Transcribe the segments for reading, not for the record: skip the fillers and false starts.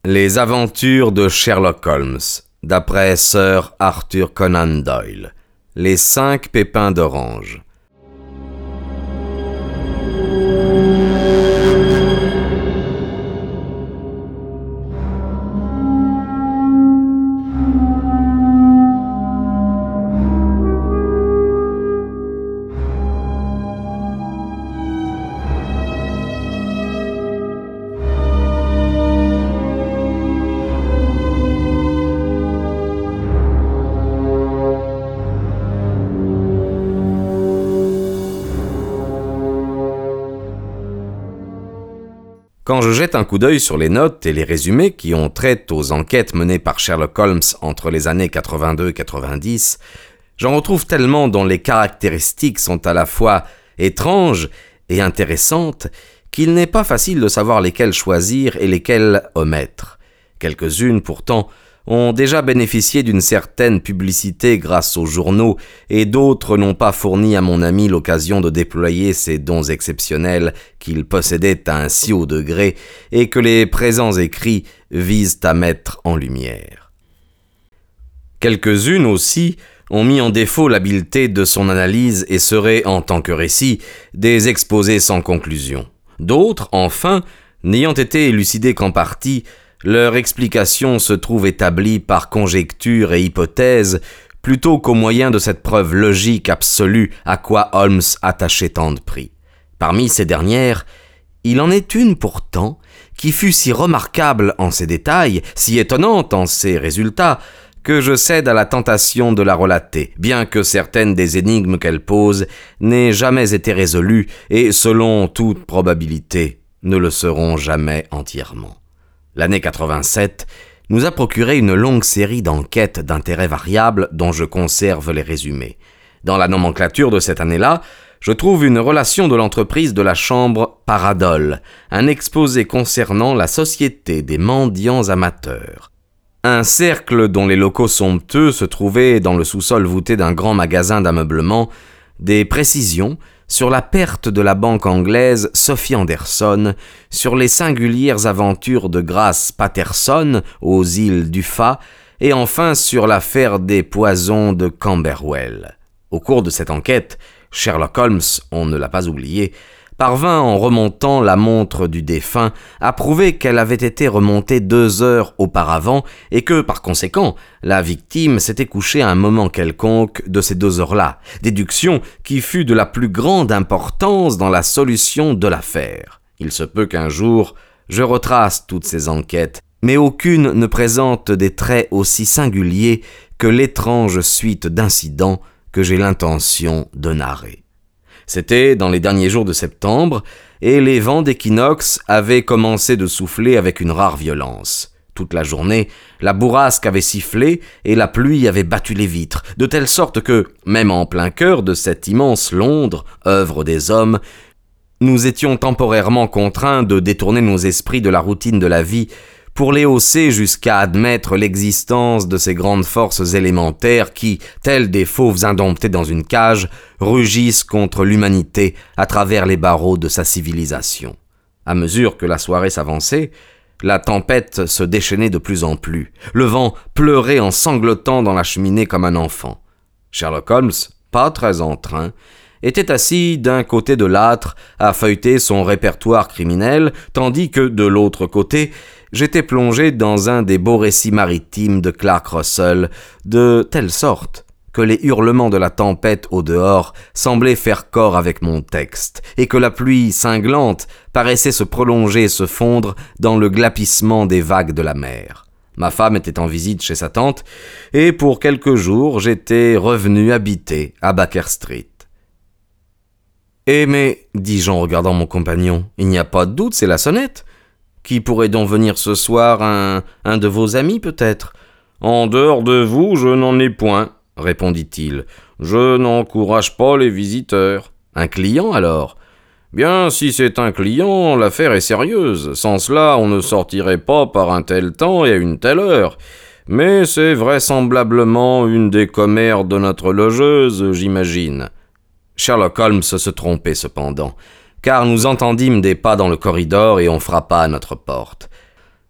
Les aventures de Sherlock Holmes, d'après Sir Arthur Conan Doyle. Les 5 pépins d'orange. Quand je jette un coup d'œil sur les notes et les résumés qui ont trait aux enquêtes menées par Sherlock Holmes entre les années 82 et 90, j'en retrouve tellement dont les caractéristiques sont à la fois étranges et intéressantes qu'il n'est pas facile de savoir lesquelles choisir et lesquelles omettre. Quelques-unes, pourtant, ont déjà bénéficié d'une certaine publicité grâce aux journaux et d'autres n'ont pas fourni à mon ami l'occasion de déployer ces dons exceptionnels qu'il possédait à un si haut degré et que les présents écrits visent à mettre en lumière. Quelques-unes aussi ont mis en défaut l'habileté de son analyse et seraient, en tant que récit, des exposés sans conclusion. D'autres, enfin, n'ayant été élucidées qu'en partie, leur explication se trouve établie par conjecture et hypothèse plutôt qu'au moyen de cette preuve logique absolue à quoi Holmes attachait tant de prix. Parmi ces dernières, il en est une pourtant qui fut si remarquable en ses détails, si étonnante en ses résultats, que je cède à la tentation de la relater, bien que certaines des énigmes qu'elle pose n'aient jamais été résolues et, selon toute probabilité, ne le seront jamais entièrement. L'année 87 nous a procuré une longue série d'enquêtes d'intérêt variable dont je conserve les résumés. Dans la nomenclature de cette année-là, je trouve une relation de l'entreprise de la chambre Paradol, un exposé concernant la Société des mendiants amateurs. Un cercle dont les locaux somptueux se trouvaient dans le sous-sol voûté d'un grand magasin d'ameublement, des précisions sur la perte de la banque anglaise Sophie Anderson, sur les singulières aventures de Grace Patterson aux îles d'Uffa, et enfin sur l'affaire des poisons de Camberwell. Au cours de cette enquête, Sherlock Holmes, on ne l'a pas oublié, parvint en remontant la montre du défunt à prouver qu'elle avait été remontée 2 heures auparavant et que, par conséquent, la victime s'était couchée à un moment quelconque de ces 2 heures-là, déduction qui fut de la plus grande importance dans la solution de l'affaire. Il se peut qu'un jour, je retrace toutes ces enquêtes, mais aucune ne présente des traits aussi singuliers que l'étrange suite d'incidents que j'ai l'intention de narrer. C'était dans les derniers jours de septembre, et les vents d'équinoxe avaient commencé de souffler avec une rare violence. Toute la journée, la bourrasque avait sifflé et la pluie avait battu les vitres, de telle sorte que, même en plein cœur de cette immense Londres, œuvre des hommes, nous étions temporairement contraints de détourner nos esprits de la routine de la vie pour les hausser jusqu'à admettre l'existence de ces grandes forces élémentaires qui, telles des fauves indomptés dans une cage, rugissent contre l'humanité à travers les barreaux de sa civilisation. À mesure que la soirée s'avançait, la tempête se déchaînait de plus en plus. Le vent pleurait en sanglotant dans la cheminée comme un enfant. Sherlock Holmes, pas très en train, était assis d'un côté de l'âtre à feuilleter son répertoire criminel, tandis que, de l'autre côté, j'étais plongé dans un des beaux récits maritimes de Clark Russell, de telle sorte que les hurlements de la tempête au dehors semblaient faire corps avec mon texte, et que la pluie cinglante paraissait se prolonger et se fondre dans le glapissement des vagues de la mer. Ma femme était en visite chez sa tante, et pour quelques jours j'étais revenu habiter à Baker Street. « Eh mais, dis-je en regardant mon compagnon, il n'y a pas de doute, c'est la sonnette. Qui pourrait donc venir ce soir, un de vos amis peut-être ?»« En dehors de vous, je n'en ai point, » répondit-il. « Je n'encourage pas les visiteurs. »« Un client alors ?»« Bien, si c'est un client, l'affaire est sérieuse. Sans cela, on ne sortirait pas par un tel temps et à une telle heure. Mais c'est vraisemblablement une des commères de notre logeuse, j'imagine. » Sherlock Holmes se trompait cependant, car nous entendîmes des pas dans le corridor et on frappa à notre porte.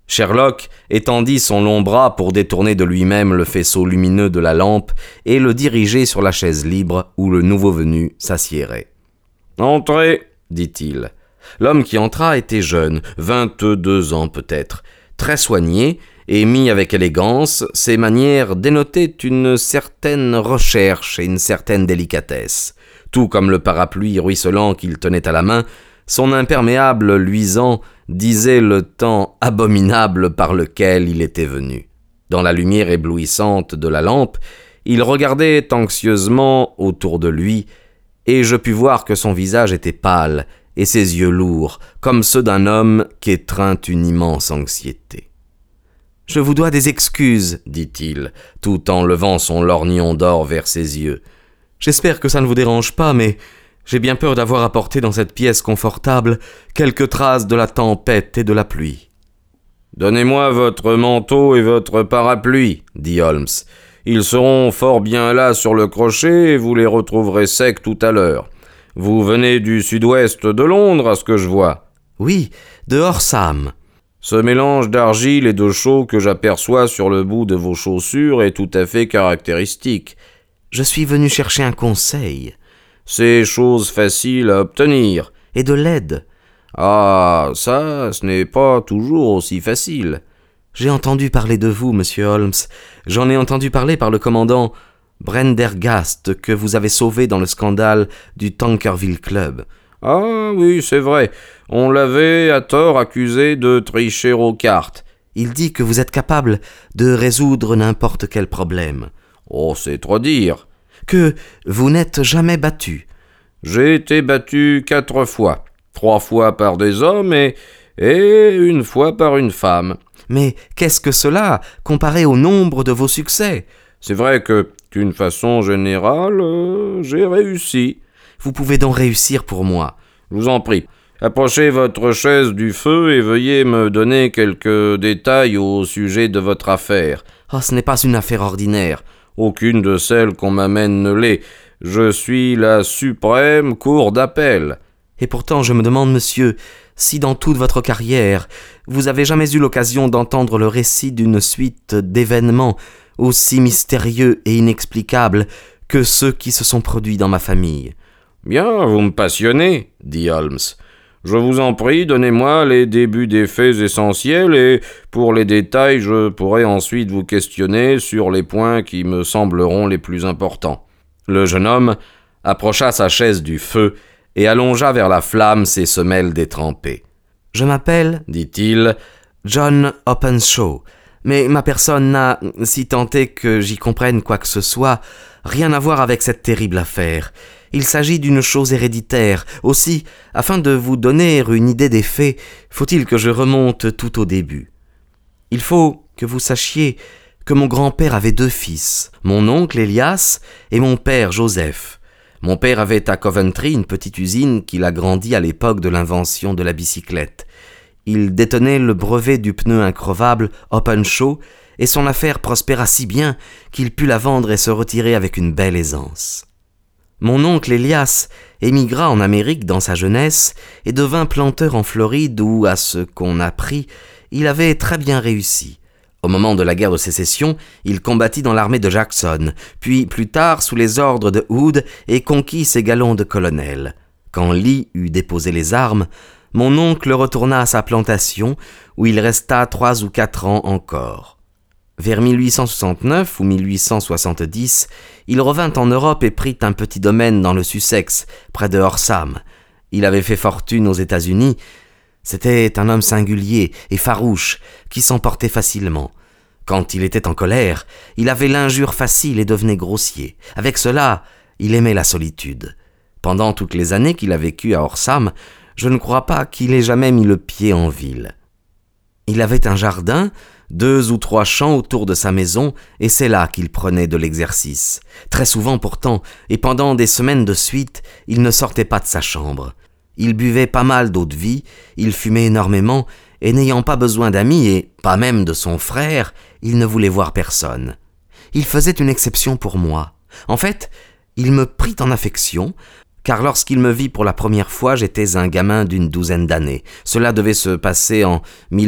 Sherlock étendit son long bras pour détourner de lui-même le faisceau lumineux de la lampe et le diriger sur la chaise libre où le nouveau venu s'assiérait. « Entrez !» dit-il. L'homme qui entra était jeune, 22 ans peut-être, très soigné et mis avec élégance. Ses manières dénotaient une certaine recherche et une certaine délicatesse. Tout comme le parapluie ruisselant qu'il tenait à la main, son imperméable luisant disait le temps abominable par lequel il était venu. Dans la lumière éblouissante de la lampe, il regardait anxieusement autour de lui, et je pus voir que son visage était pâle et ses yeux lourds, comme ceux d'un homme qu'étreint une immense anxiété. « Je vous dois des excuses, dit-il, tout en levant son lorgnon d'or vers ses yeux. J'espère que ça ne vous dérange pas, mais j'ai bien peur d'avoir apporté dans cette pièce confortable quelques traces de la tempête et de la pluie. »« Donnez-moi votre manteau et votre parapluie, » dit Holmes. « Ils seront fort bien là sur le crochet et vous les retrouverez secs tout à l'heure. Vous venez du sud-ouest de Londres, à ce que je vois. »« Oui, de Horsham. » »« Ce mélange d'argile et de chaux que j'aperçois sur le bout de vos chaussures est tout à fait caractéristique. »« Je suis venu chercher un conseil. »« C'est chose facile à obtenir. »« Et de l'aide. »« Ah, ça, ce n'est pas toujours aussi facile. »« J'ai entendu parler de vous, monsieur Holmes. J'en ai entendu parler par le commandant Prendergast que vous avez sauvé dans le scandale du Tankerville Club. »« Ah oui, c'est vrai. On l'avait à tort accusé de tricher aux cartes. »« Il dit que vous êtes capable de résoudre n'importe quel problème. »« Oh, c'est trop dire. »« Que vous n'êtes jamais battu. »« J'ai été battu 4 fois. 3 fois par des hommes et 1 fois par une femme. »« Mais qu'est-ce que cela, comparé au nombre de vos succès ? » ?»« C'est vrai que, d'une façon générale, j'ai réussi. »« Vous pouvez donc réussir pour moi. »« Je vous en prie. Approchez votre chaise du feu et veuillez me donner quelques détails au sujet de votre affaire. »« Oh, ce n'est pas une affaire ordinaire. »« Aucune de celles qu'on m'amène ne l'est. Je suis la suprême cour d'appel. »« Et pourtant, je me demande, monsieur, si dans toute votre carrière, vous avez jamais eu l'occasion d'entendre le récit d'une suite d'événements aussi mystérieux et inexplicables que ceux qui se sont produits dans ma famille. »« Bien, vous me passionnez, » dit Holmes. « Je vous en prie, donnez-moi les débuts des faits essentiels et, pour les détails, je pourrai ensuite vous questionner sur les points qui me sembleront les plus importants. » Le jeune homme approcha sa chaise du feu et allongea vers la flamme ses semelles détrempées. « Je m'appelle, dit-il, John Openshaw, mais ma personne n'a, si tant est que j'y comprenne quoi que ce soit, rien à voir avec cette terrible affaire. Il s'agit d'une chose héréditaire. Aussi, afin de vous donner une idée des faits, faut-il que je remonte tout au début. Il faut que vous sachiez que mon grand-père avait 2 fils, mon oncle Elias et mon père Joseph. Mon père avait à Coventry une petite usine qu'il agrandit à l'époque de l'invention de la bicyclette. Il détenait le brevet du pneu increvable Openshaw et son affaire prospéra si bien qu'il put la vendre et se retirer avec une belle aisance. Mon oncle Elias émigra en Amérique dans sa jeunesse et devint planteur en Floride où, à ce qu'on apprit, il avait très bien réussi. Au moment de la guerre de sécession, il combattit dans l'armée de Jackson, puis plus tard sous les ordres de Hood et conquit ses galons de colonel. Quand Lee eut déposé les armes, mon oncle retourna à sa plantation où il resta 3 ou 4 ans encore. Vers 1869 ou 1870, il revint en Europe et prit un petit domaine dans le Sussex, près de Horsham. Il avait fait fortune aux États-Unis. C'était un homme singulier et farouche, qui s'emportait facilement. Quand il était en colère, il avait l'injure facile et devenait grossier. Avec cela, il aimait la solitude. Pendant toutes les années qu'il a vécues à Horsham, je ne crois pas qu'il ait jamais mis le pied en ville. Il avait un jardin, 2 ou 3 champs autour de sa maison, et c'est là qu'il prenait de l'exercice. Très souvent pourtant, et pendant des semaines de suite, il ne sortait pas de sa chambre. Il buvait pas mal d'eau-de-vie, il fumait énormément, et n'ayant pas besoin d'amis, et pas même de son frère, il ne voulait voir personne. Il faisait une exception pour moi. En fait, il me prit en affection, car lorsqu'il me vit pour la première fois, j'étais un gamin d'une douzaine d'années. Cela devait se passer en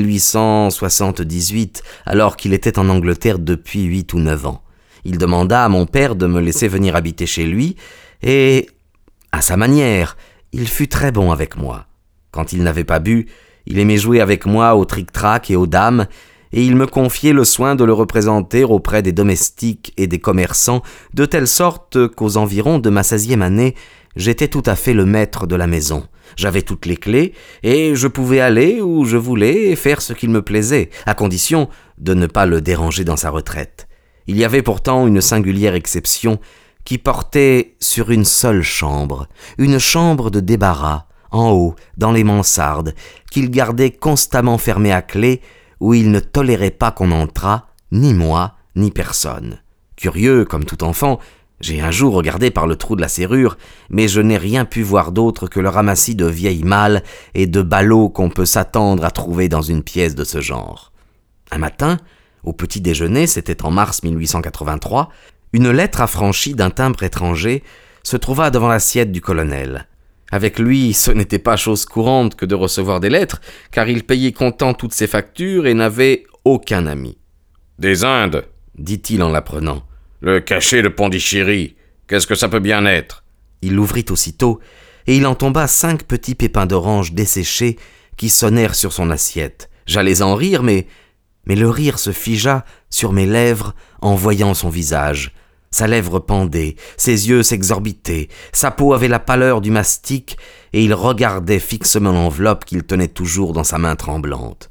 1878, alors qu'il était en Angleterre depuis 8 ou 9 ans. Il demanda à mon père de me laisser venir habiter chez lui, et, à sa manière, il fut très bon avec moi. Quand il n'avait pas bu, il aimait jouer avec moi au tric-trac et aux dames, et il me confiait le soin de le représenter auprès des domestiques et des commerçants, de telle sorte qu'aux environs de ma 16e année, j'étais tout à fait le maître de la maison. J'avais toutes les clés, et je pouvais aller où je voulais et faire ce qu'il me plaisait, à condition de ne pas le déranger dans sa retraite. Il y avait pourtant une singulière exception qui portait sur une seule chambre, une chambre de débarras, en haut, dans les mansardes, qu'il gardait constamment fermée à clé, où il ne tolérait pas qu'on entrât, ni moi, ni personne. Curieux, comme tout enfant, j'ai un jour regardé par le trou de la serrure, mais je n'ai rien pu voir d'autre que le ramassis de vieilles malles et de ballots qu'on peut s'attendre à trouver dans une pièce de ce genre. Un matin, au petit déjeuner, c'était en mars 1883, une lettre affranchie d'un timbre étranger se trouva devant l'assiette du colonel. Avec lui, ce n'était pas chose courante que de recevoir des lettres, car il payait comptant toutes ses factures et n'avait aucun ami. « Des Indes » dit-il en l'apprenant. « Le cachet de Pondichéry, qu'est-ce que ça peut bien être ?» Il l'ouvrit aussitôt, et il en tomba 5 petits pépins d'orange desséchés qui sonnèrent sur son assiette. J'allais en rire, mais le rire se figea sur mes lèvres en voyant son visage. Sa lèvre pendait, ses yeux s'exorbitaient, sa peau avait la pâleur du mastic, et il regardait fixement l'enveloppe qu'il tenait toujours dans sa main tremblante.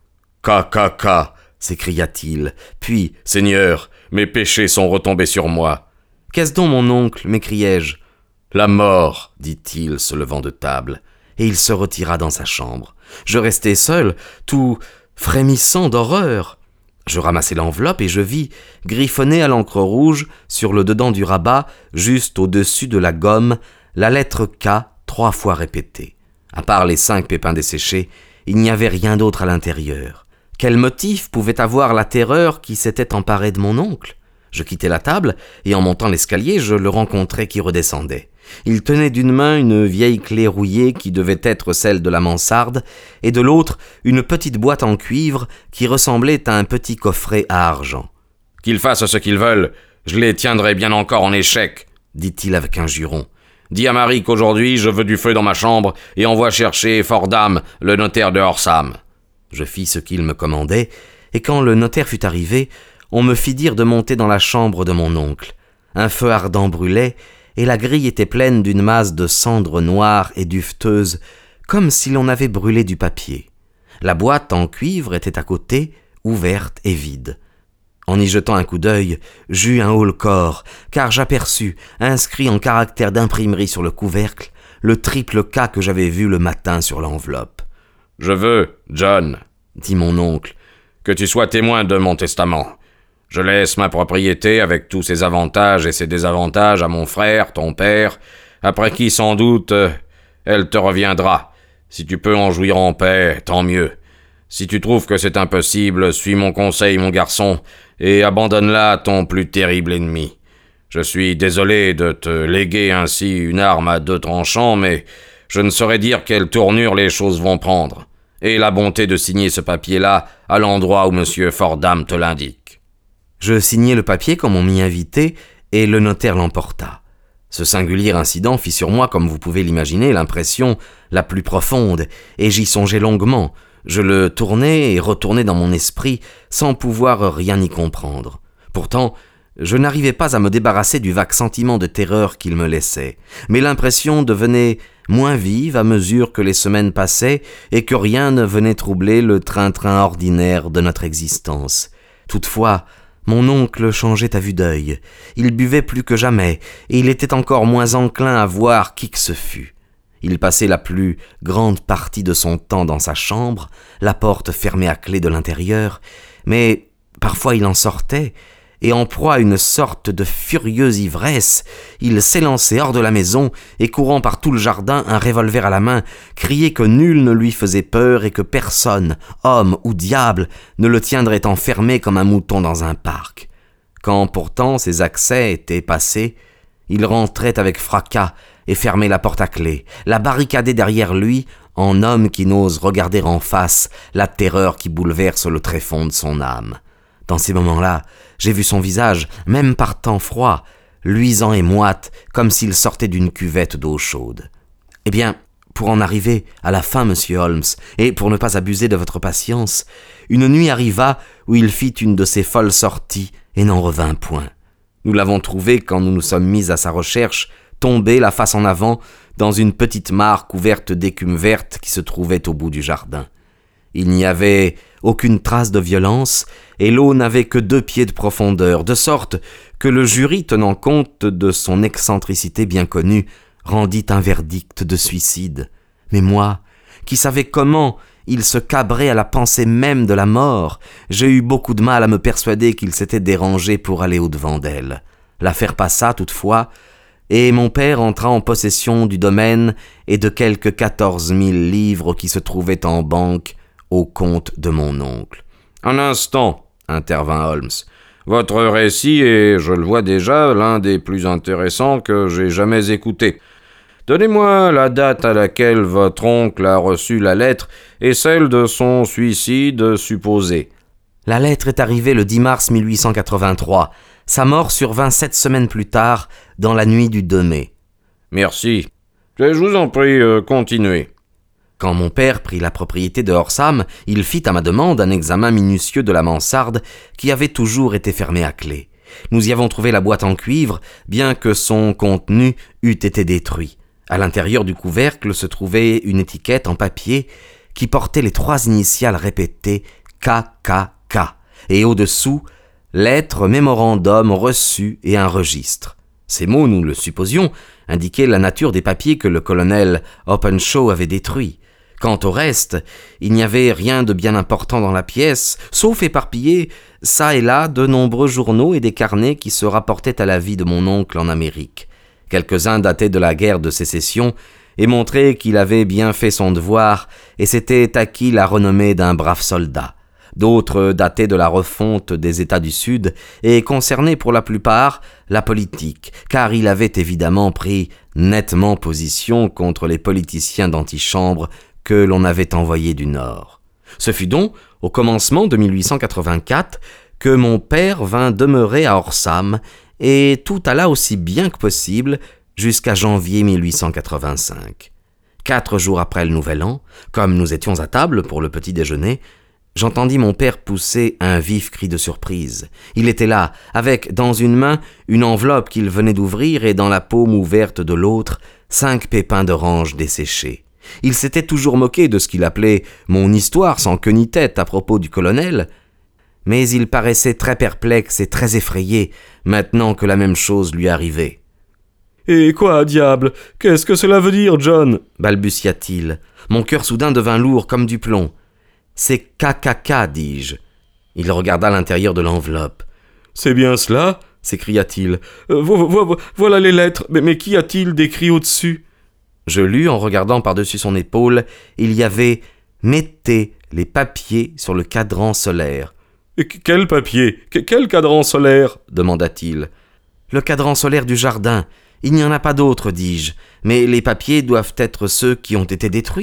« Ca, s'écria-t-il, puis « Seigneur, mes péchés sont retombés sur moi. »« Qu'est-ce donc, mon oncle » m'écriai-je. « La mort » dit-il, se levant de table, et il se retira dans sa chambre. Je restai seul, tout frémissant d'horreur. Je ramassai l'enveloppe et je vis, griffonnée à l'encre rouge, sur le dedans du rabat, juste au-dessus de la gomme, la lettre K 3 fois répétée. À part les 5 pépins desséchés, il n'y avait rien d'autre à l'intérieur. Quel motif pouvait avoir la terreur qui s'était emparée de mon oncle ? Je quittai la table, et en montant l'escalier, je le rencontrai qui redescendait. Il tenait d'une main une vieille clé rouillée qui devait être celle de la mansarde, et de l'autre une petite boîte en cuivre qui ressemblait à un petit coffret à argent. « Qu'ils fassent ce qu'ils veulent, je les tiendrai bien encore en échec, » dit-il avec un juron. « Dis à Marie qu'aujourd'hui je veux du feu dans ma chambre et envoie chercher Fordham, le notaire de Horsham. » Je fis ce qu'il me commandait, et quand le notaire fut arrivé, on me fit dire de monter dans la chambre de mon oncle. Un feu ardent brûlait, et la grille était pleine d'une masse de cendres noires et duveteuses, comme si l'on avait brûlé du papier. La boîte en cuivre était à côté, ouverte et vide. En y jetant un coup d'œil, j'eus un haut-le-corps, car j'aperçus, inscrit en caractères d'imprimerie sur le couvercle, le triple K que j'avais vu le matin sur l'enveloppe. « Je veux, John, dit mon oncle, que tu sois témoin de mon testament. Je laisse ma propriété avec tous ses avantages et ses désavantages à mon frère, ton père, après qui, sans doute, elle te reviendra. Si tu peux en jouir en paix, tant mieux. Si tu trouves que c'est impossible, suis mon conseil, mon garçon, et abandonne-la à ton plus terrible ennemi. Je suis désolé de te léguer ainsi une arme à 2 tranchants, mais je ne saurais dire quelle tournure les choses vont prendre. Et la bonté de signer ce papier-là à l'endroit où M. Fordham te l'indique. » Je signai le papier comme on m'y invitait, et le notaire l'emporta. Ce singulier incident fit sur moi, comme vous pouvez l'imaginer, l'impression la plus profonde, et j'y songeai longuement. Je le tournai et retournai dans mon esprit, sans pouvoir rien y comprendre. Pourtant, je n'arrivais pas à me débarrasser du vague sentiment de terreur qu'il me laissait, mais l'impression devenait moins vive à mesure que les semaines passaient et que rien ne venait troubler le train-train ordinaire de notre existence. Toutefois, mon oncle changeait à vue d'œil. Il buvait plus que jamais, et il était encore moins enclin à voir qui que ce fût. Il passait la plus grande partie de son temps dans sa chambre, la porte fermée à clé de l'intérieur, mais parfois il en sortait, et en proie à une sorte de furieuse ivresse, il s'élançait hors de la maison et courant par tout le jardin, un revolver à la main, criait que nul ne lui faisait peur et que personne, homme ou diable, ne le tiendrait enfermé comme un mouton dans un parc. Quand pourtant ses accès étaient passés, Il rentrait avec fracas et fermait la porte à clé, la barricadait derrière lui en homme qui n'ose regarder en face la terreur qui bouleverse le tréfonds de son âme. Dans ces moments-là, j'ai vu son visage, même par temps froid, luisant et moite, comme s'il sortait d'une cuvette d'eau chaude. Eh bien, pour en arriver à la fin, monsieur Holmes, et pour ne pas abuser de votre patience, une nuit arriva où il fit une de ses folles sorties et n'en revint point. Nous l'avons trouvé quand nous nous sommes mis à sa recherche, tombé la face en avant dans une petite mare couverte d'écume verte qui se trouvait au bout du jardin. Il n'y avait aucune trace de violence et l'eau n'avait que 2 pieds de profondeur, de sorte que le jury, tenant compte de son excentricité bien connue, rendit un verdict de suicide. Mais moi, qui savais comment il se cabrait à la pensée même de la mort, j'ai eu beaucoup de mal à me persuader qu'il s'était dérangé pour aller au-devant d'elle. L'affaire passa toutefois, et mon père entra en possession du domaine et de quelques 14 000 livres qui se trouvaient en banque au compte de mon oncle. « Un instant, intervint Holmes. Votre récit est, je le vois déjà, l'un des plus intéressants que j'ai jamais écouté. Donnez-moi la date à laquelle votre oncle a reçu la lettre et celle de son suicide supposé. » La lettre est arrivée le 10 mars 1883. Sa mort survint 7 semaines plus tard, dans la nuit du 2 mai. Merci. Je vous en prie, continuez. Quand mon père prit la propriété de Horsham, il fit à ma demande un examen minutieux de la mansarde qui avait toujours été fermée à clé. Nous y avons trouvé la boîte en cuivre, bien que son contenu eût été détruit. À l'intérieur du couvercle se trouvait une étiquette en papier qui portait les 3 initiales répétées KKK et au-dessous, lettre, mémorandum reçu et un registre. Ces mots, nous le supposions, indiquaient la nature des papiers que le colonel Openshaw avait détruits. Quant au reste, il n'y avait rien de bien important dans la pièce, sauf éparpillés, çà et là, de nombreux journaux et des carnets qui se rapportaient à la vie de mon oncle en Amérique. Quelques-uns dataient de la guerre de sécession et montraient qu'il avait bien fait son devoir et s'était acquis la renommée d'un brave soldat. D'autres dataient de la refonte des États du Sud et concernaient pour la plupart la politique, car il avait évidemment pris nettement position contre les politiciens d'antichambre que l'on avait envoyés du Nord. Ce fut donc au commencement de 1884 que mon père vint demeurer à Horsham et tout alla aussi bien que possible jusqu'à janvier 1885. 4 jours après le Nouvel An, comme nous étions à table pour le petit déjeuner, j'entendis mon père pousser un vif cri de surprise. Il était là, avec dans une main une enveloppe qu'il venait d'ouvrir et dans la paume ouverte de l'autre 5 pépins d'orange desséchés. Il s'était toujours moqué de ce qu'il appelait mon histoire sans queue ni tête à propos du colonel, mais il paraissait très perplexe et très effrayé maintenant que la même chose lui arrivait. « Et quoi, diable? Qu'est-ce que cela veut dire, John ?» balbutia-t-il. Mon cœur soudain devint lourd comme du plomb. « C'est KKK, dis-je. » Il regarda l'intérieur de l'enveloppe. « C'est bien cela ?» s'écria-t-il. Voilà les lettres, mais qu'y a-t-il d'écrit au-dessus ?» Je lus en regardant par-dessus son épaule. Il y avait « Mettez les papiers sur le cadran solaire ». « Quel papier? Quel cadran solaire ?» demanda-t-il. « Le cadran solaire du jardin. Il n'y en a pas d'autre, dis-je, mais les papiers doivent être ceux qui ont été détruits. »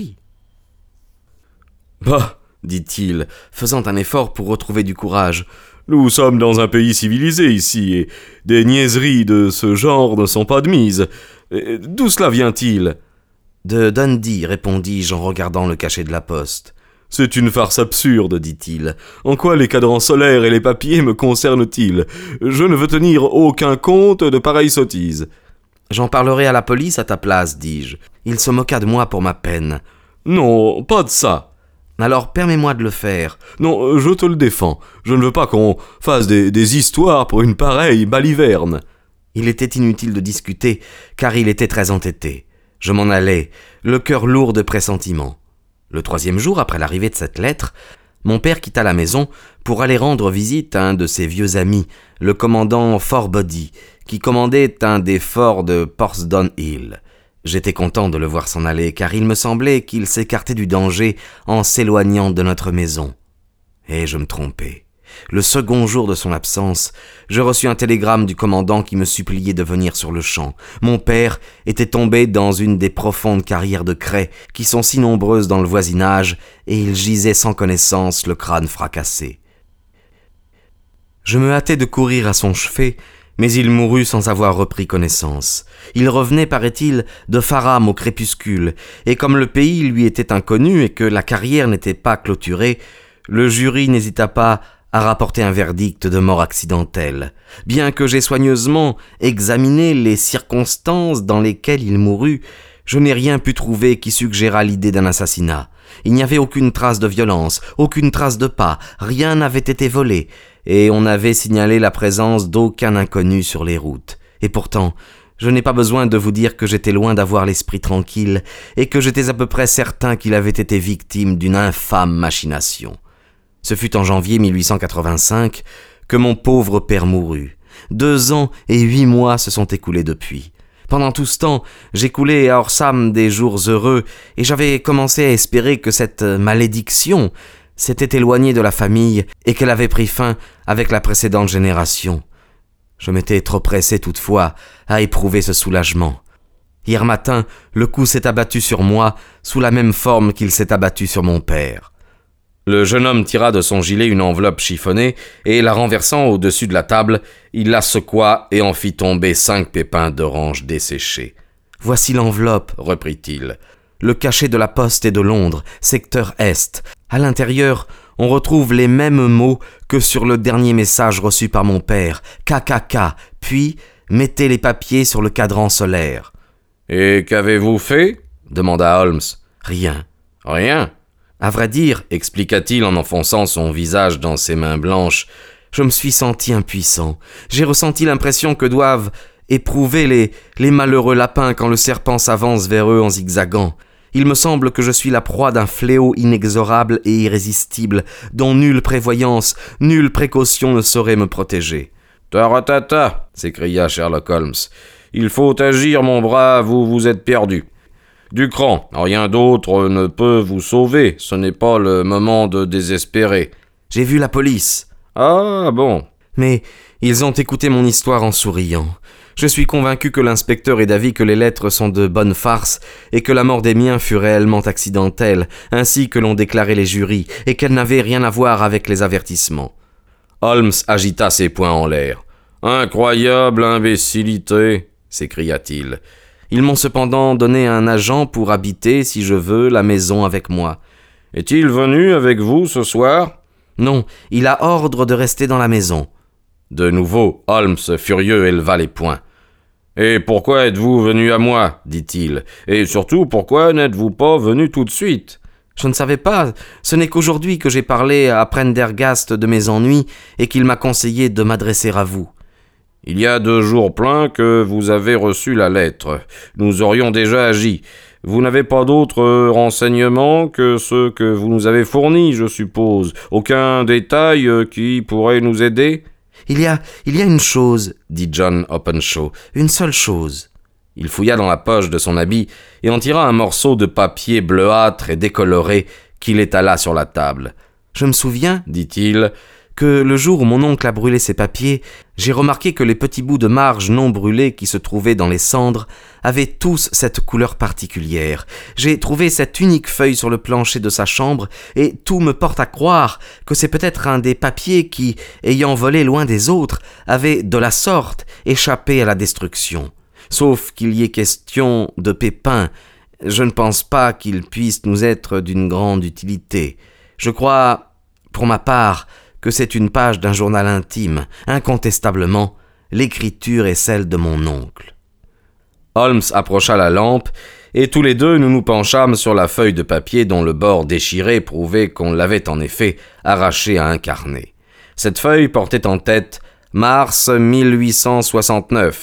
« Bah !» dit-il, faisant un effort pour retrouver du courage. « Nous sommes dans un pays civilisé ici, et des niaiseries de ce genre ne sont pas admises. D'où cela vient-il ?»« De Dundee, répondis-je en regardant le cachet de la poste. »« C'est une farce absurde, dit-il. En quoi les cadrans solaires et les papiers me concernent-ils? Je ne veux tenir aucun compte de pareilles sottises. »« J'en parlerai à la police à ta place, dis-je. Il se moqua de moi pour ma peine. »« Non, pas de ça. » « Alors permets-moi de le faire. »« Non, je te le défends. Je ne veux pas qu'on fasse des histoires pour une pareille baliverne. » Il était inutile de discuter, car il était très entêté. Je m'en allais, le cœur lourd de pressentiments. Le 3e jour après l'arrivée de cette lettre, mon père quitta la maison pour aller rendre visite à un de ses vieux amis, le commandant Forbody, qui commandait un des forts de Portsdown Hill. J'étais content de le voir s'en aller, car il me semblait qu'il s'écartait du danger en s'éloignant de notre maison. Et je me trompais. Le second jour de son absence, je reçus un télégramme du commandant qui me suppliait de venir sur le champ. Mon père était tombé dans une des profondes carrières de craie qui sont si nombreuses dans le voisinage, et il gisait sans connaissance, le crâne fracassé. Je me hâtai de courir à son chevet, mais il mourut sans avoir repris connaissance. Il revenait, paraît-il, de Faram au crépuscule, et comme le pays lui était inconnu et que la carrière n'était pas clôturée, le jury n'hésita pas à rapporter un verdict de mort accidentelle. Bien que j'aie soigneusement examiné les circonstances dans lesquelles il mourut, je n'ai rien pu trouver qui suggérât l'idée d'un assassinat. Il n'y avait aucune trace de violence, aucune trace de pas, rien n'avait été volé, et on n'avait signalé la présence d'aucun inconnu sur les routes. Et pourtant, je n'ai pas besoin de vous dire que j'étais loin d'avoir l'esprit tranquille, et que j'étais à peu près certain qu'il avait été victime d'une infâme machination. Ce fut en janvier 1885 que mon pauvre père mourut. 2 ans et 8 mois se sont écoulés depuis. Pendant tout ce temps, j'écoulais à Orsam des jours heureux, et j'avais commencé à espérer que cette malédiction s'était éloignée de la famille et qu'elle avait pris fin avec la précédente génération. Je m'étais trop pressé toutefois à éprouver ce soulagement. Hier matin, le coup s'est abattu sur moi sous la même forme qu'il s'est abattu sur mon père. Le jeune homme tira de son gilet une enveloppe chiffonnée et, la renversant au-dessus de la table, il la secoua et en fit tomber 5 pépins d'orange desséchés. « Voici l'enveloppe, » reprit-il. « Le cachet de la poste est de Londres, secteur Est. À l'intérieur, on retrouve les mêmes mots que sur le dernier message reçu par mon père. KKK, puis mettez les papiers sur le cadran solaire. »« Et qu'avez-vous fait » demanda Holmes. « Rien. »« Rien ?» À vrai dire, expliqua-t-il en enfonçant son visage dans ses mains blanches, je me suis senti impuissant. J'ai ressenti l'impression que doivent éprouver les malheureux lapins quand le serpent s'avance vers eux en zigzagant. Il me semble que je suis la proie d'un fléau inexorable et irrésistible, dont nulle prévoyance, nulle précaution ne saurait me protéger. « Taratata » s'écria Sherlock Holmes. « Il faut agir, mon brave, ou vous êtes perdu. Ducran, rien d'autre ne peut vous sauver, ce n'est pas le moment de désespérer. » « J'ai vu la police. »« Ah, bon. » Mais ils ont écouté mon histoire en souriant. Je suis convaincu que l'inspecteur est d'avis que les lettres sont de bonnes farces et que la mort des miens fut réellement accidentelle, ainsi que l'ont déclaré les jurys, et qu'elle n'avait rien à voir avec les avertissements. Holmes agita ses poings en l'air. « Incroyable imbécilité !» s'écria-t-il. Ils m'ont cependant donné un agent pour habiter, si je veux, la maison avec moi. « Est-il venu avec vous ce soir ?»« Non, il a ordre de rester dans la maison. » De nouveau, Holmes, furieux, éleva les poings. « Et pourquoi êtes-vous venu à moi ?» dit-il. « Et surtout, pourquoi n'êtes-vous pas venu tout de suite ?» Je ne savais pas. Ce n'est qu'aujourd'hui que j'ai parlé à Prendergast de mes ennuis et qu'il m'a conseillé de m'adresser à vous. Il y a 2 jours pleins que vous avez reçu la lettre. Nous aurions déjà agi. Vous n'avez pas d'autres renseignements que ceux que vous nous avez fournis, je suppose. Aucun détail qui pourrait nous aider ? Il y a une chose, dit John Openshaw, une seule chose. Il fouilla dans la poche de son habit et en tira un morceau de papier bleuâtre et décoloré qu'il étala sur la table. « Je me souviens, dit-il, que le jour où mon oncle a brûlé ces papiers, j'ai remarqué que les petits bouts de marge non brûlés qui se trouvaient dans les cendres avaient tous cette couleur particulière. J'ai trouvé cette unique feuille sur le plancher de sa chambre et tout me porte à croire que c'est peut-être un des papiers qui, ayant volé loin des autres, avait de la sorte échappé à la destruction. Sauf qu'il y ait question de pépins, je ne pense pas qu'ils puissent nous être d'une grande utilité. Je crois, pour ma part, que c'est une page d'un journal intime. Incontestablement, l'écriture est celle de mon oncle. » Holmes approcha la lampe, et tous les deux nous nous penchâmes sur la feuille de papier dont le bord déchiré prouvait qu'on l'avait en effet arraché à un carnet. Cette feuille portait en tête « Mars 1869 »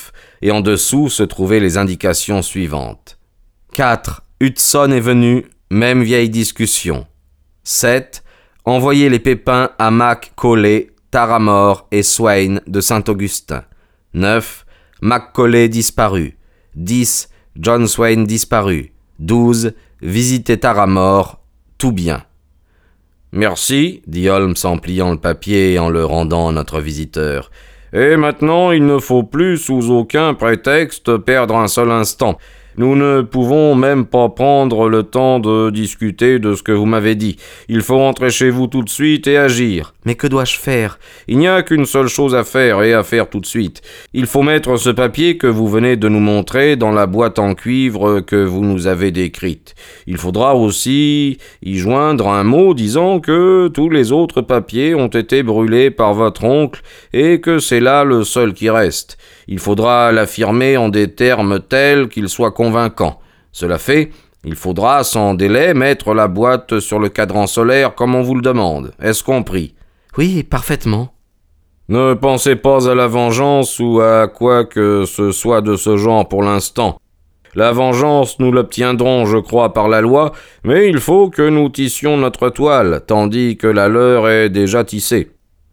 et en dessous se trouvaient les indications suivantes. 4. Hudson est venu, même vieille discussion. 7. Envoyer les pépins à Mac Colley, Taramore et Swain de Saint-Augustin. 9. Mac Colley disparu. 10. John Swain disparu. 12. Visiter Taramore, tout bien. Merci, dit Holmes en pliant le papier et en le rendant à notre visiteur. Et maintenant, il ne faut plus, sous aucun prétexte, perdre un seul instant. Nous ne pouvons même pas prendre le temps de discuter de ce que vous m'avez dit. Il faut rentrer chez vous tout de suite et agir. Mais que dois-je faire ? Il n'y a qu'une seule chose à faire, et à faire tout de suite. Il faut mettre ce papier que vous venez de nous montrer dans la boîte en cuivre que vous nous avez décrite. Il faudra aussi y joindre un mot disant que tous les autres papiers ont été brûlés par votre oncle et que c'est là le seul qui reste. Il faudra l'affirmer en des termes tels qu'ils soient convaincants. Cela fait, il faudra sans délai mettre la boîte sur le cadran solaire comme on vous le demande. Est-ce compris ? Oui, parfaitement. Ne pensez pas à la vengeance ou à quoi que ce soit de ce genre pour l'instant. La vengeance, nous l'obtiendrons, je crois, par la loi, mais il faut que nous tissions notre toile, tandis que la leur est déjà tissée.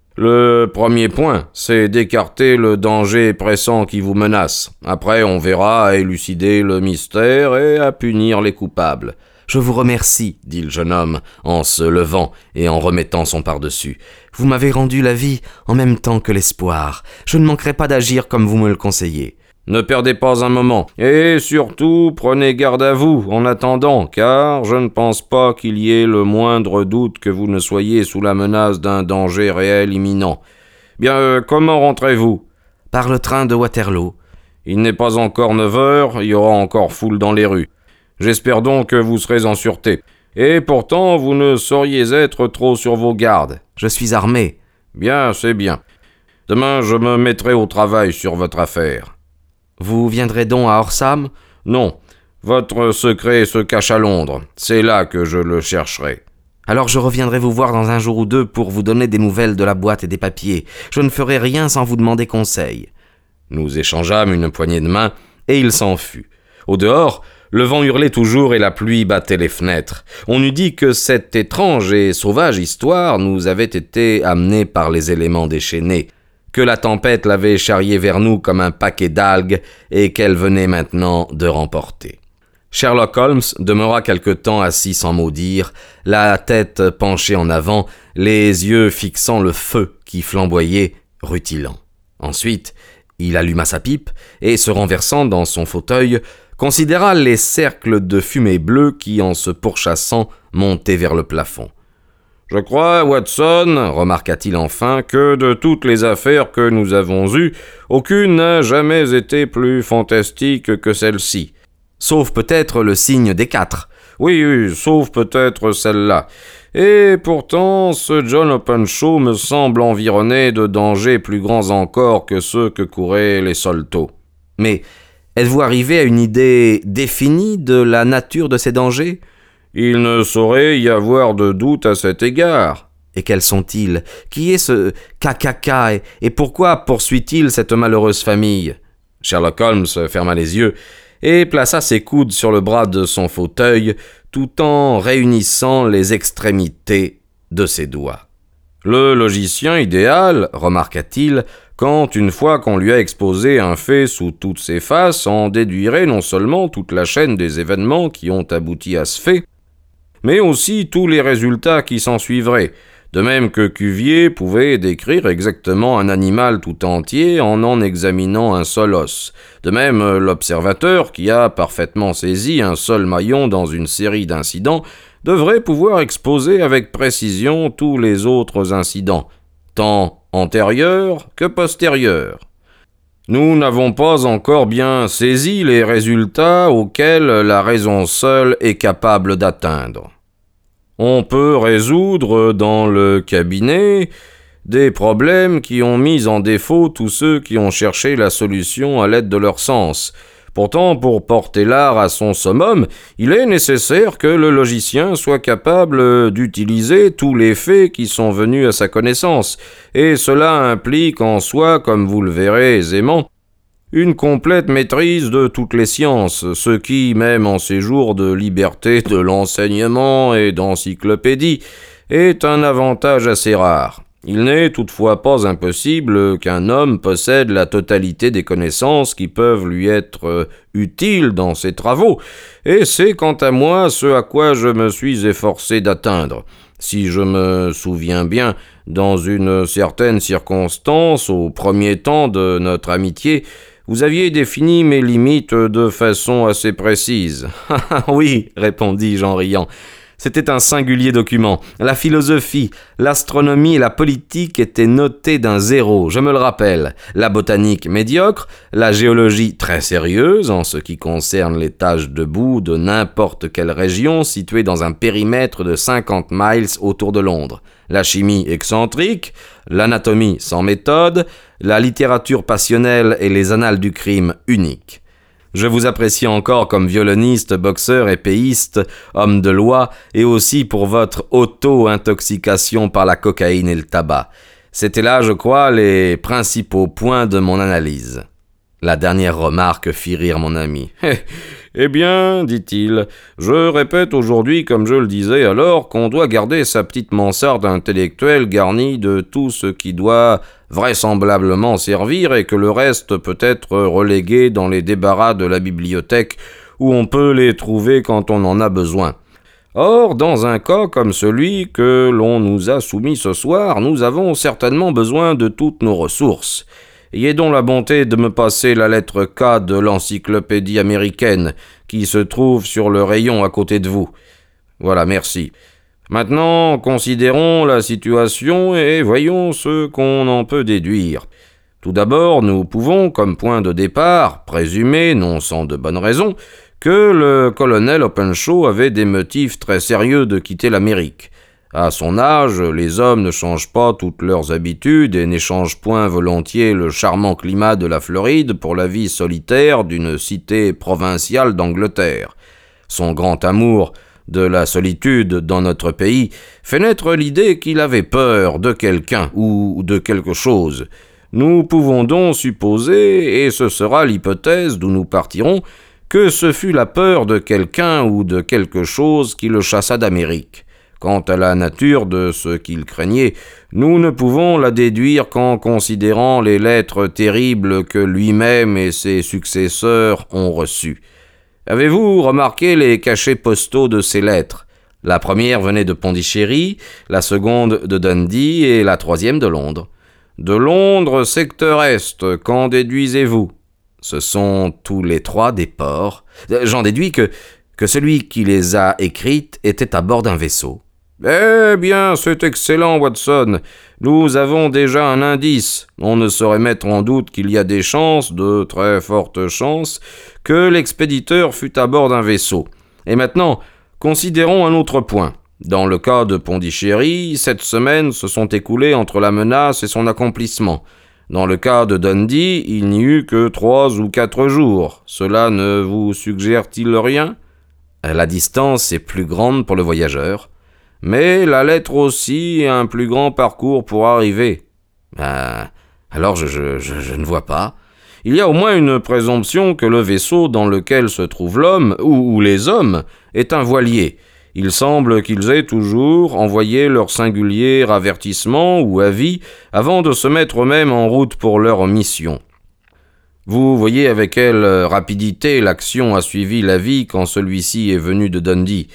Le premier point, c'est d'écarter le danger pressant qui vous menace. Après, on verra à élucider le mystère et à punir les coupables. Je vous remercie, dit le jeune homme, en se levant et en remettant son pardessus. Vous m'avez rendu la vie en même temps que l'espoir. Je ne manquerai pas d'agir comme vous me le conseillez. Ne perdez pas un moment, et surtout prenez garde à vous en attendant, car je ne pense pas qu'il y ait le moindre doute que vous ne soyez sous la menace d'un danger réel imminent. Bien, comment rentrez-vous ? Par le train de Waterloo. Il n'est pas encore 9 heures, il y aura encore foule dans les rues. J'espère donc que vous serez en sûreté. Et pourtant, vous ne sauriez être trop sur vos gardes. Je suis armé. Bien, c'est bien. Demain, je me mettrai au travail sur votre affaire. Vous viendrez donc à Horsham ? Non, votre secret se cache à Londres. C'est là que je le chercherai. Alors je reviendrai vous voir dans un jour ou deux pour vous donner des nouvelles de la boîte et des papiers. Je ne ferai rien sans vous demander conseil. Nous échangeâmes une poignée de main et il s'en fut. Au dehors, le vent hurlait toujours et la pluie battait les fenêtres. On eût dit que cette étrange et sauvage histoire nous avait été amenée par les éléments déchaînés, que la tempête l'avait charriée vers nous comme un paquet d'algues et qu'elle venait maintenant de remporter. Sherlock Holmes demeura quelque temps assis sans mot dire, la tête penchée en avant, les yeux fixant le feu qui flamboyait, rutilant. Ensuite, il alluma sa pipe et, se renversant dans son fauteuil, considéra les cercles de fumée bleue qui, en se pourchassant, montaient vers le plafond. « Je crois, Watson, remarqua-t-il enfin, que de toutes les affaires que nous avons eues, aucune n'a jamais été plus fantastique que celle-ci. Sauf peut-être le signe des 4. Oui, sauf peut-être celle-là. Et pourtant, ce John Openshaw me semble environné de dangers plus grands encore que ceux que couraient les Solto. Mais êtes-vous arrivé à une idée définie de la nature de ces dangers ? Il ne saurait y avoir de doute à cet égard. Et quels sont-ils ? Qui est ce KKK et pourquoi poursuit-il cette malheureuse famille ? Sherlock Holmes ferma les yeux et plaça ses coudes sur le bras de son fauteuil tout en réunissant les extrémités de ses doigts. Le logicien idéal, remarqua-t-il, quand une fois qu'on lui a exposé un fait sous toutes ses faces, en déduirait non seulement toute la chaîne des événements qui ont abouti à ce fait, mais aussi tous les résultats qui s'en suivraient, de même que Cuvier pouvait décrire exactement un animal tout entier en examinant un seul os. De même, l'observateur, qui a parfaitement saisi un seul maillon dans une série d'incidents, devrait pouvoir exposer avec précision tous les autres incidents, tant antérieurs que postérieurs. Nous n'avons pas encore bien saisi les résultats auxquels la raison seule est capable d'atteindre. On peut résoudre dans le cabinet des problèmes qui ont mis en défaut tous ceux qui ont cherché la solution à l'aide de leur sens. Pourtant, pour porter l'art à son summum, il est nécessaire que le logicien soit capable d'utiliser tous les faits qui sont venus à sa connaissance, et cela implique en soi, comme vous le verrez aisément, une complète maîtrise de toutes les sciences, ce qui, même en ces jours de liberté de l'enseignement et d'encyclopédie, est un avantage assez rare. Il n'est toutefois pas impossible qu'un homme possède la totalité des connaissances qui peuvent lui être utiles dans ses travaux, et c'est quant à moi ce à quoi je me suis efforcé d'atteindre. Si je me souviens bien, dans une certaine circonstance, au premier temps de notre amitié, vous aviez défini mes limites de façon assez précise. « Oui, répondis-je en riant. C'était un singulier document. La philosophie, l'astronomie et la politique étaient notées d'un 0, je me le rappelle. La botanique médiocre, la géologie très sérieuse en ce qui concerne les taches de boue de n'importe quelle région située dans un périmètre de 50 miles autour de Londres. La chimie excentrique, l'anatomie sans méthode, la littérature passionnelle et les annales du crime uniques. Je vous apprécie encore comme violoniste, boxeur, épéiste, homme de loi, et aussi pour votre auto-intoxication par la cocaïne et le tabac. C'était là, je crois, les principaux points de mon analyse. La dernière remarque fit rire mon ami. « Eh bien, dit-il, je répète aujourd'hui, comme je le disais alors, qu'on doit garder sa petite mansarde intellectuelle garnie de tout ce qui doit vraisemblablement servir et que le reste peut être relégué dans les débarras de la bibliothèque où on peut les trouver quand on en a besoin. Or, dans un cas comme celui que l'on nous a soumis ce soir, nous avons certainement besoin de toutes nos ressources. Ayez donc la bonté de me passer la lettre K de l'encyclopédie américaine qui se trouve sur le rayon à côté de vous. Voilà, merci. Maintenant, considérons la situation et voyons ce qu'on en peut déduire. Tout d'abord, nous pouvons, comme point de départ, présumer, non sans de bonnes raisons, que le colonel Openshaw avait des motifs très sérieux de quitter l'Amérique. À son âge, les hommes ne changent pas toutes leurs habitudes et n'échangent point volontiers le charmant climat de la Floride pour la vie solitaire d'une cité provinciale d'Angleterre. Son grand amour de la solitude dans notre pays fait naître l'idée qu'il avait peur de quelqu'un ou de quelque chose. Nous pouvons donc supposer, et ce sera l'hypothèse d'où nous partirons, que ce fut la peur de quelqu'un ou de quelque chose qui le chassa d'Amérique. Quant à la nature de ce qu'il craignait, nous ne pouvons la déduire qu'en considérant les lettres terribles que lui-même et ses successeurs ont reçues. Avez-vous remarqué les cachets postaux de ces lettres? La première venait de Pondichéry, la seconde de Dundee et la troisième de Londres. De Londres, secteur Est, qu'en déduisez-vous? Ce sont tous les trois des ports. J'en déduis que celui qui les a écrites était à bord d'un vaisseau. Eh bien, c'est excellent, Watson. Nous avons déjà un indice. On ne saurait mettre en doute qu'il y a des chances, de très fortes chances, que l'expéditeur fût à bord d'un vaisseau. Et maintenant, considérons un autre point. Dans le cas de Pondichéry, 7 semaines se sont écoulées entre la menace et son accomplissement. Dans le cas de Dundee, il n'y eut que 3 ou 4 jours. Cela ne vous suggère-t-il rien? La distance est plus grande pour le voyageur. Mais la lettre aussi est un plus grand parcours pour arriver. Alors je ne vois pas. Il y a au moins une présomption que le vaisseau dans lequel se trouve l'homme, ou les hommes, est un voilier. Il semble qu'ils aient toujours envoyé leur singulier avertissement ou avis avant de se mettre eux-mêmes en route pour leur mission. Vous voyez avec quelle rapidité l'action a suivi l'avis quand celui-ci est venu de Dundee.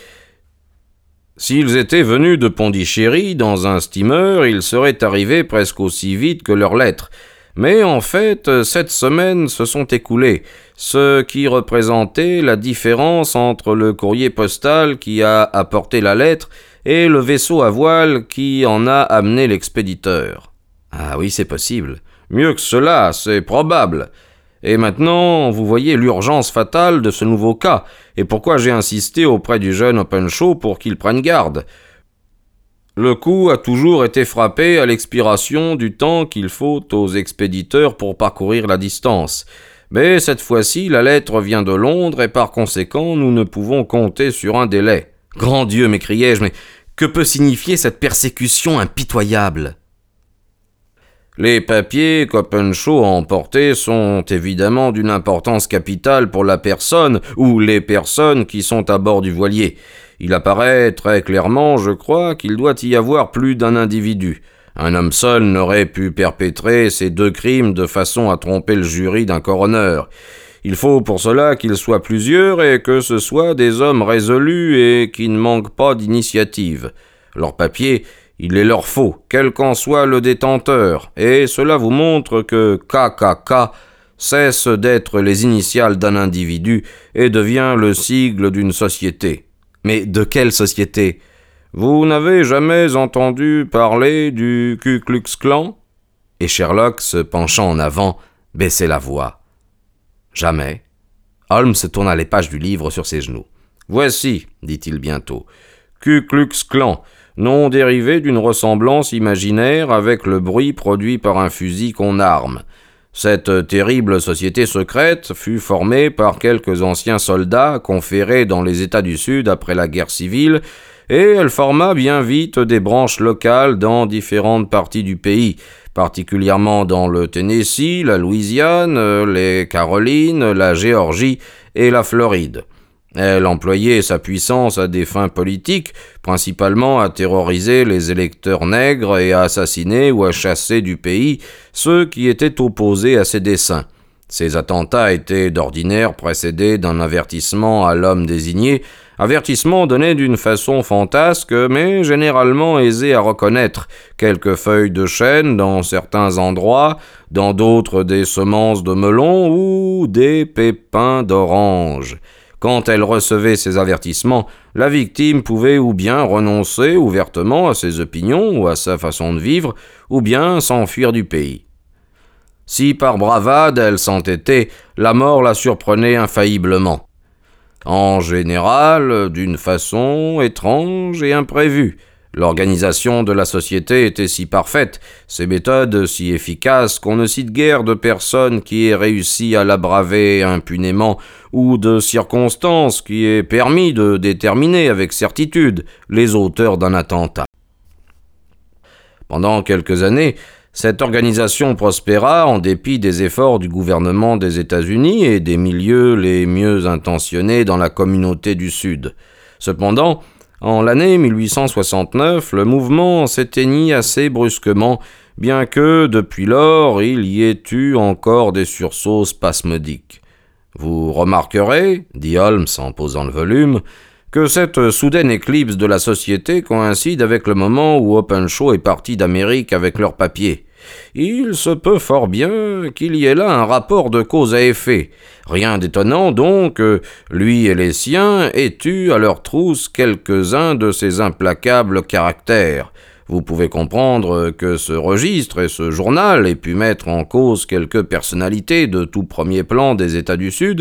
S'ils étaient venus de Pondichéry dans un steamer, ils seraient arrivés presque aussi vite que leurs lettres. Mais en fait, 7 semaines se sont écoulées, ce qui représentait la différence entre le courrier postal qui a apporté la lettre et le vaisseau à voile qui en a amené l'expéditeur. Ah oui, c'est possible. Mieux que cela, c'est probable. Et maintenant, vous voyez l'urgence fatale de ce nouveau cas, et pourquoi j'ai insisté auprès du jeune Openshaw pour qu'il prenne garde. Le coup a toujours été frappé à l'expiration du temps qu'il faut aux expéditeurs pour parcourir la distance. Mais cette fois-ci, la lettre vient de Londres, et par conséquent, nous ne pouvons compter sur un délai. Grand Dieu, m'écriai-je, mais que peut signifier cette persécution impitoyable? Les papiers qu'Openshaw a emportés sont évidemment d'une importance capitale pour la personne ou les personnes qui sont à bord du voilier. Il apparaît très clairement, je crois, qu'il doit y avoir plus d'un individu. Un homme seul n'aurait pu perpétrer ces 2 crimes de façon à tromper le jury d'un coroner. Il faut pour cela qu'ils soient plusieurs et que ce soient des hommes résolus et qui ne manquent pas d'initiative. Leur papier, il les leur faut, quel qu'en soit le détenteur, et cela vous montre que KKK cesse d'être les initiales d'un individu et devient le sigle d'une société. Mais de quelle société ? Vous n'avez jamais entendu parler du Ku Klux Klan ? Et Sherlock, se penchant en avant, baissait la voix. Jamais. Holmes tourna les pages du livre sur ses genoux. Voici, dit-il bientôt, Ku Klux Klan, nom dérivé d'une ressemblance imaginaire avec le bruit produit par un fusil qu'on arme. Cette terrible société secrète fut formée par quelques anciens soldats conférés dans les États du Sud après la guerre civile, et elle forma bien vite des branches locales dans différentes parties du pays, particulièrement dans le Tennessee, la Louisiane, les Carolines, la Géorgie et la Floride. Elle employait sa puissance à des fins politiques, principalement à terroriser les électeurs nègres et à assassiner ou à chasser du pays ceux qui étaient opposés à ses desseins. Ces attentats étaient d'ordinaire précédés d'un avertissement à l'homme désigné, avertissement donné d'une façon fantasque, mais généralement aisé à reconnaître, quelques feuilles de chêne dans certains endroits, dans d'autres des semences de melon ou des pépins d'orange. Quand elle recevait ces avertissements, la victime pouvait ou bien renoncer ouvertement à ses opinions ou à sa façon de vivre, ou bien s'enfuir du pays. Si par bravade elle s'entêtait, la mort la surprenait infailliblement. En général, d'une façon étrange et imprévue. L'organisation de la société était si parfaite, ses méthodes si efficaces qu'on ne cite guère de personne qui ait réussi à la braver impunément ou de circonstances qui aient permis de déterminer avec certitude les auteurs d'un attentat. Pendant quelques années, cette organisation prospéra en dépit des efforts du gouvernement des États-Unis et des milieux les mieux intentionnés dans la communauté du Sud. Cependant, en l'année 1869, le mouvement s'éteignit assez brusquement, bien que, depuis lors, il y ait eu encore des sursauts spasmodiques. Vous remarquerez, dit Holmes en posant le volume, que cette soudaine éclipse de la société coïncide avec le moment où Openshaw est parti d'Amérique avec leurs papiers. Il se peut fort bien qu'il y ait là un rapport de cause à effet. Rien d'étonnant donc que lui et les siens aient eu à leur trousse quelques-uns de ces implacables caractères. Vous pouvez comprendre que ce registre et ce journal aient pu mettre en cause quelques personnalités de tout premier plan des États du Sud,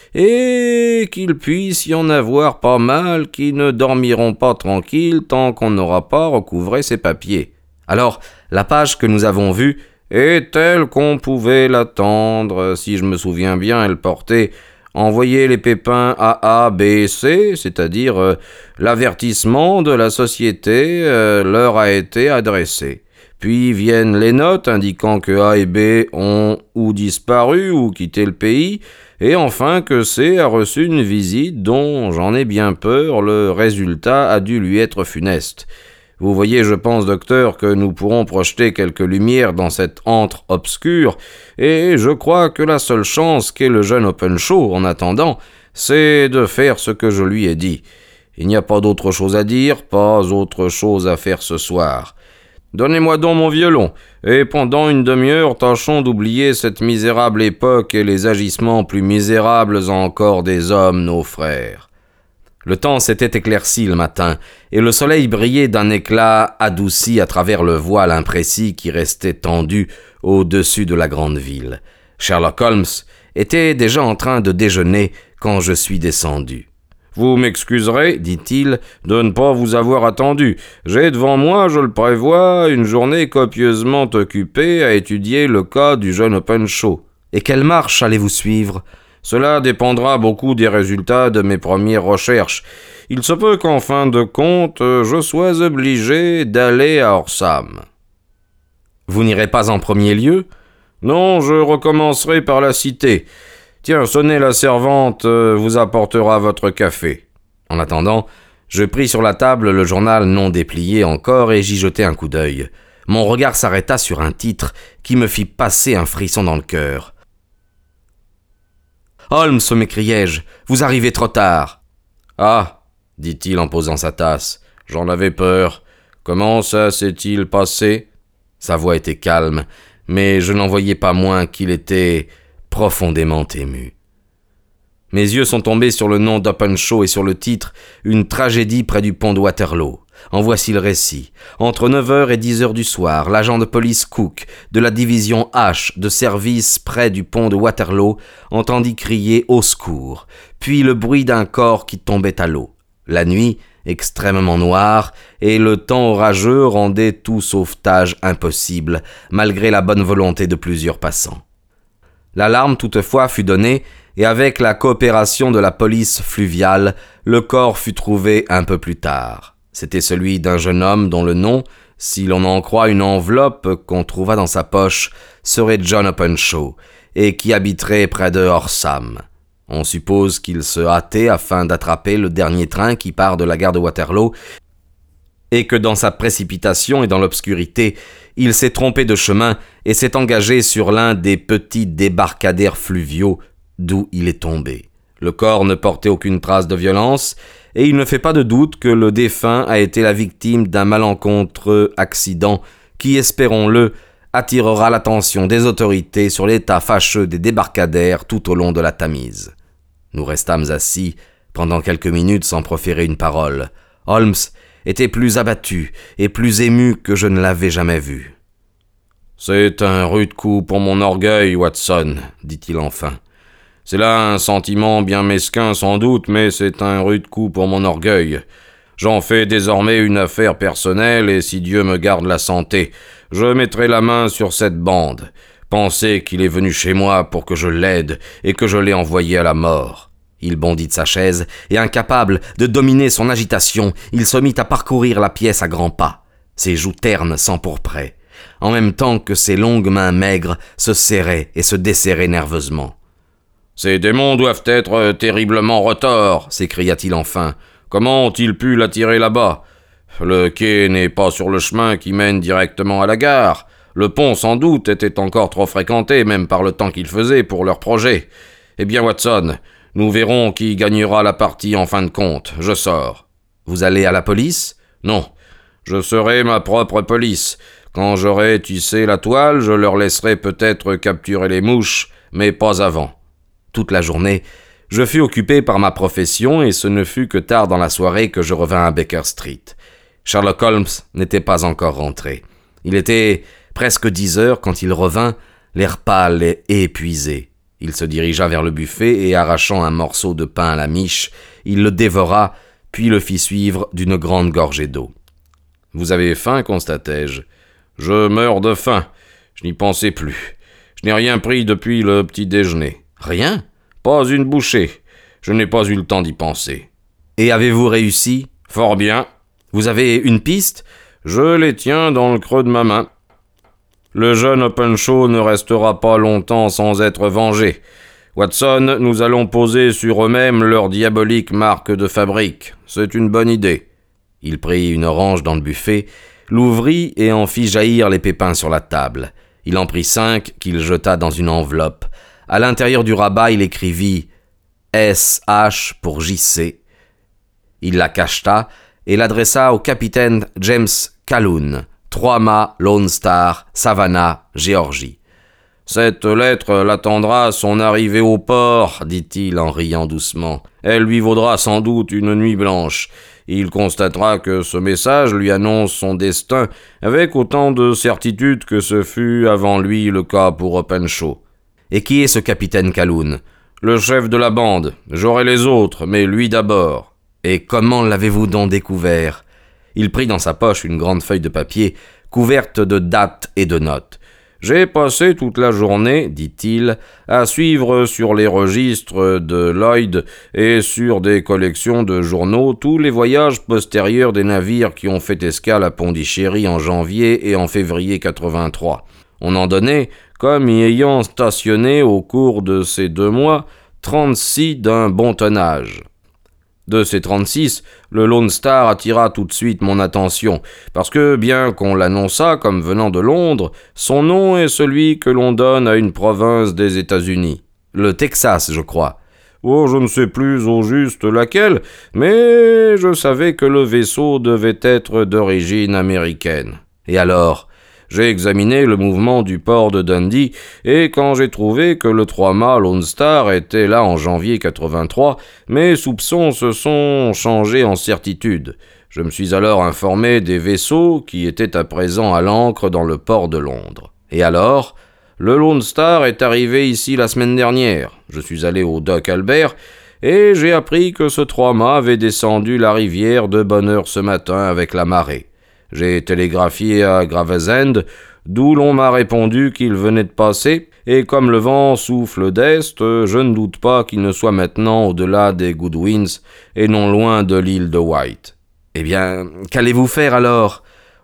et qu'il puisse y en avoir pas mal qui ne dormiront pas tranquilles tant qu'on n'aura pas recouvré ces papiers. Alors, la page que nous avons vue est telle qu'on pouvait l'attendre. Si je me souviens bien, elle portait « Envoyer les pépins AA, B, C », c'est-à-dire l'avertissement de la société leur a été adressé. Puis viennent les notes indiquant que A et B ont ou disparu ou quitté le pays, et enfin que C a reçu une visite dont, j'en ai bien peur, le résultat a dû lui être funeste. Vous voyez, je pense, docteur, que nous pourrons projeter quelques lumières dans cette antre obscure, et je crois que la seule chance qu'ait le jeune Openshaw, en attendant, c'est de faire ce que je lui ai dit. Il n'y a pas d'autre chose à dire, pas autre chose à faire ce soir. Donnez-moi donc mon violon, et pendant une demi-heure, tâchons d'oublier cette misérable époque et les agissements plus misérables encore des hommes, nos frères. Le temps s'était éclairci le matin, et le soleil brillait d'un éclat adouci à travers le voile imprécis qui restait tendu au-dessus de la grande ville. Sherlock Holmes était déjà en train de déjeuner quand je suis descendu. « Vous m'excuserez, dit-il, de ne pas vous avoir attendu. J'ai devant moi, je le prévois, une journée copieusement occupée à étudier le cas du jeune Openshaw. »« Et quelle marche allez-vous suivre ?» Cela dépendra beaucoup des résultats de mes premières recherches. Il se peut qu'en fin de compte, je sois obligé d'aller à Horsham. »« Vous n'irez pas en premier lieu ?»« Non, je recommencerai par la cité. Tiens, sonnez, la servante vous apportera votre café. » En attendant, je pris sur la table le journal non déplié encore et j'y jetai un coup d'œil. Mon regard s'arrêta sur un titre qui me fit passer un frisson dans le cœur. « Holmes, m'écriai-je, vous arrivez trop tard. »« Ah, dit-il en posant sa tasse, j'en avais peur. Comment ça s'est-il passé » Sa voix était calme, mais je n'en voyais pas moins qu'il était profondément ému. Mes yeux sont tombés sur le nom d'Openshaw et sur le titre « Une tragédie près du pont de Waterloo ». En voici le récit. Entre 9h et 10h du soir, l'agent de police Cook, de la division H de service près du pont de Waterloo, entendit crier « Au secours !» puis le bruit d'un corps qui tombait à l'eau. La nuit, extrêmement noire, et le temps orageux rendaient tout sauvetage impossible, malgré la bonne volonté de plusieurs passants. L'alarme toutefois fut donnée, et avec la coopération de la police fluviale, le corps fut trouvé un peu plus tard. C'était celui d'un jeune homme dont le nom, si l'on en croit une enveloppe qu'on trouva dans sa poche, serait John Openshaw, et qui habiterait près de Horsham. On suppose qu'il se hâtait afin d'attraper le dernier train qui part de la gare de Waterloo, et que dans sa précipitation et dans l'obscurité, il s'est trompé de chemin et s'est engagé sur l'un des petits débarcadères fluviaux d'où il est tombé. Le corps ne portait aucune trace de violence, et il ne fait pas de doute que le défunt a été la victime d'un malencontreux accident qui, espérons-le, attirera l'attention des autorités sur l'état fâcheux des débarcadères tout au long de la Tamise. Nous restâmes assis pendant quelques minutes sans proférer une parole. Holmes était plus abattu et plus ému que je ne l'avais jamais vu. « C'est un rude coup pour mon orgueil, Watson, » dit-il enfin. « C'est là un sentiment bien mesquin sans doute, mais c'est un rude coup pour mon orgueil. J'en fais désormais une affaire personnelle, et si Dieu me garde la santé, je mettrai la main sur cette bande. Pensez qu'il est venu chez moi pour que je l'aide, et que je l'ai envoyé à la mort. » Il bondit de sa chaise, et incapable de dominer son agitation, il se mit à parcourir la pièce à grands pas. Ses joues ternes s'empourpraient, en même temps que ses longues mains maigres se serraient et se desserraient nerveusement. « Ces démons doivent être terriblement retors, » s'écria-t-il enfin. « Comment ont-ils pu l'attirer là-bas ? Le quai n'est pas sur le chemin qui mène directement à la gare. Le pont, sans doute, était encore trop fréquenté, même par le temps qu'il faisait, pour leur projet. Eh bien, Watson, nous verrons qui gagnera la partie en fin de compte. Je sors. »« Vous allez à la police ? » ?»« Non, je serai ma propre police. Quand j'aurai tissé la toile, je leur laisserai peut-être capturer les mouches, mais pas avant. » Toute la journée, je fus occupé par ma profession et ce ne fut que tard dans la soirée que je revins à Baker Street. Sherlock Holmes n'était pas encore rentré. Il était presque 10 heures quand il revint, l'air pâle et épuisé. Il se dirigea vers le buffet et, arrachant un morceau de pain à la miche, il le dévora, puis le fit suivre d'une grande gorgée d'eau. « Vous avez faim, constatai-je. »« Je meurs de faim. Je n'y pensais plus. Je n'ai rien pris depuis le petit déjeuner. » « Rien ? » ?»« Pas une bouchée. Je n'ai pas eu le temps d'y penser. »« Et avez-vous réussi ? » ?»« Fort bien. »« Vous avez une piste ? » ?»« Je les tiens dans le creux de ma main. Le jeune Openshaw ne restera pas longtemps sans être vengé. Watson, nous allons poser sur eux-mêmes leur diabolique marque de fabrique. C'est une bonne idée. » Il prit une orange dans le buffet, l'ouvrit et en fit jaillir les pépins sur la table. Il en prit 5 qu'il jeta dans une enveloppe. À l'intérieur du rabat, il écrivit « S.H. pour J.C. » Il la cacheta et l'adressa au capitaine James Calhoun, 3 mâts, Lone Star, Savannah, Géorgie. « Cette lettre l'attendra à son arrivée au port, dit-il en riant doucement. Elle lui vaudra sans doute une nuit blanche. Il constatera que ce message lui annonce son destin avec autant de certitude que ce fut avant lui le cas pour Openshaw. » « Et qui est ce capitaine Calhoun ?»« Le chef de la bande. J'aurai les autres, mais lui d'abord. »« Et comment l'avez-vous donc découvert ?» Il prit dans sa poche une grande feuille de papier couverte de dates et de notes. « J'ai passé toute la journée, dit-il, à suivre sur les registres de Lloyd et sur des collections de journaux tous les voyages postérieurs des navires qui ont fait escale à Pondichéry en janvier et en février 83. On en donnait, comme y ayant stationné au cours de ces 2 mois, 36 d'un bon tonnage. De ces 36, le Lone Star attira tout de suite mon attention, parce que, bien qu'on l'annonçât comme venant de Londres, son nom est celui que l'on donne à une province des États-Unis. Le Texas, je crois. Oh, je ne sais plus au juste laquelle, mais je savais que le vaisseau devait être d'origine américaine. Et alors ? J'ai examiné le mouvement du port de Dundee, et quand j'ai trouvé que le 3-mâts Lone Star était là en janvier 83, mes soupçons se sont changés en certitude. Je me suis alors informé des vaisseaux qui étaient à présent à l'ancre dans le port de Londres. Et alors ? Le Lone Star est arrivé ici la semaine dernière. Je suis allé au dock Albert, et j'ai appris que ce 3-mâts avait descendu la rivière de bonne heure ce matin avec la marée. J'ai télégraphié à Gravesend, d'où l'on m'a répondu qu'il venait de passer, et comme le vent souffle d'est, je ne doute pas qu'il ne soit maintenant au-delà des Goodwins et non loin de l'île de Wight. Eh bien, qu'allez-vous faire alors ?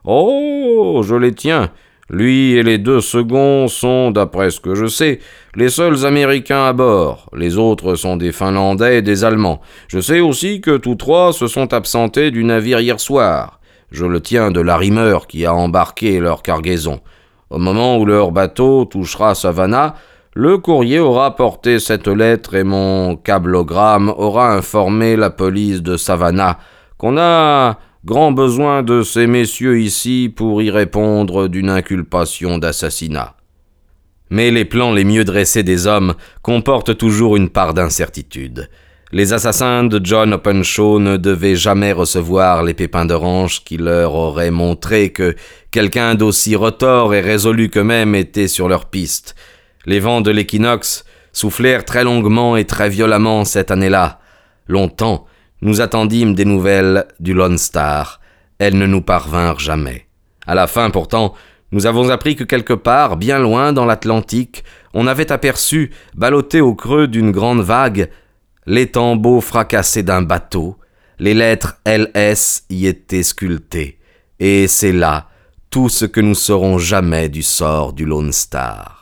Oh, je les tiens. Lui et les 2 seconds sont, d'après ce que je sais, les seuls Américains à bord. Les autres sont des Finlandais et des Allemands. Je sais aussi que tous 3 se sont absentés du navire hier soir. Je le tiens de l'arrimeur qui a embarqué leur cargaison. Au moment où leur bateau touchera Savannah, le courrier aura porté cette lettre et mon cablogramme aura informé la police de Savannah qu'on a grand besoin de ces messieurs ici pour y répondre d'une inculpation d'assassinat. Mais les plans les mieux dressés des hommes comportent toujours une part d'incertitude. Les assassins de John Openshaw ne devaient jamais recevoir les pépins d'orange qui leur auraient montré que quelqu'un d'aussi retors et résolu qu'eux-mêmes était sur leur piste. Les vents de l'équinoxe soufflèrent très longuement et très violemment cette année-là. Longtemps, nous attendîmes des nouvelles du Lone Star. Elles ne nous parvinrent jamais. À la fin, pourtant, nous avons appris que quelque part, bien loin dans l'Atlantique, on avait aperçu, ballotté au creux d'une grande vague, l'étambot fracassé d'un bateau, les lettres LS y étaient sculptées, et c'est là tout ce que nous saurons jamais du sort du Lone Star.